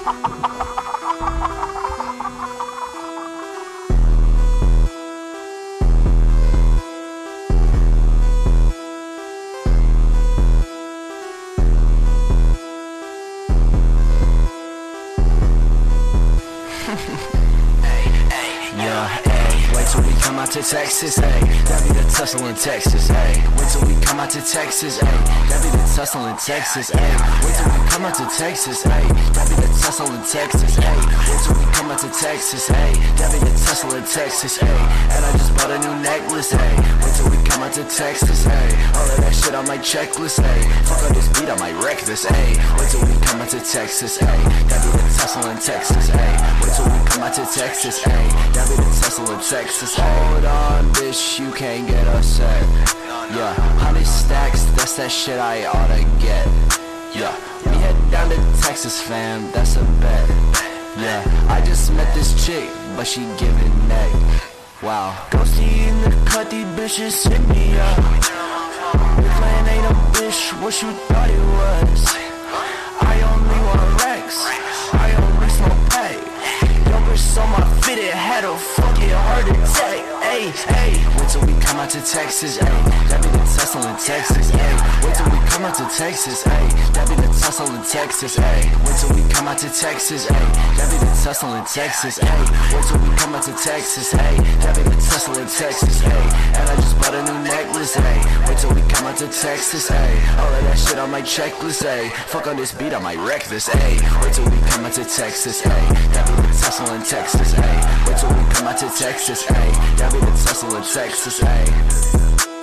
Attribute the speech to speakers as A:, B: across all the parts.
A: Come out to Texas, ayy, that be the tussle in Texas, ayy. Wait till we come out to Texas, ayy, that be the tussle in Texas, ayy. Wait till we come out to Texas, ayy, that be the tussle in Texas, ayy. Wait till we come out to Texas, ayy, that be the tussle in Texas, ayy. And I just bought a new necklace, ayy. Wait till we come out to Texas, ayy. All of that shit on my checklist, ayy. Fuck on this beat, I might wreck this, ayy. Wait till we come out to Texas, ayy, that be the tussle in Texas, ayy. Wait till we come out to Texas, ayy, that be the tussle in Texas, ayy. Hold on, bitch, you can't get upset. Yeah, 100 stacks, that's that shit I oughta get. Yeah, we head down to Texas, fam, that's a bet. Yeah, I just met this chick, but she giving neck. Wow, ghosty in the cut, these bitches hit me up. Your plan ain't a bitch, what you thought it was? I only want Rex, I only smoke pay. Yo, bitch, so my fit, it had a fucking heart attack. Ayy, ayy, wait till we come out to Texas, ayy, that be the tussle in Texas, ayy. Wait till we come out to Texas, ayy, that be the tussle in Texas, ayy. Wait till we come out to Texas, ayy, that be the tussle in Texas, ayy. Wait till we come out to Texas, ayy, that be the tussle in Texas, ayy. And I just bought a new necklace, ayy. Wait till we come out to Texas, ayy. All of that shit on my checklist, ayy. Fuck on this beat, I might wreck this, ayy. Wait till we come out to Texas, ayy, that be the tussle in Texas, ayy. Wait till we come out to Texas, ayy, that be the tussle in Texas, ayy.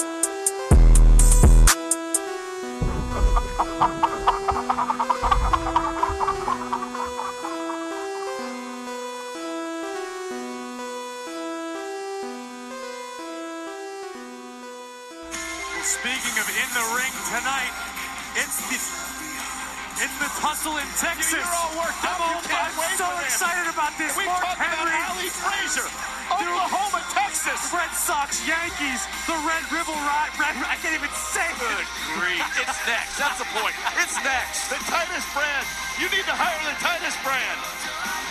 B: Speaking of in the ring tonight, it's the tussle in Texas.
C: You're all worked up.
B: I'm so excited about this.
C: We talked about Ali Frazier, Oklahoma, Texas.
B: Red Sox, Yankees, the Red River Ride. I can't even say it.
C: Good grief. It's next. That's the point. It's next. The Titus brand. You need to hire the Titus brand.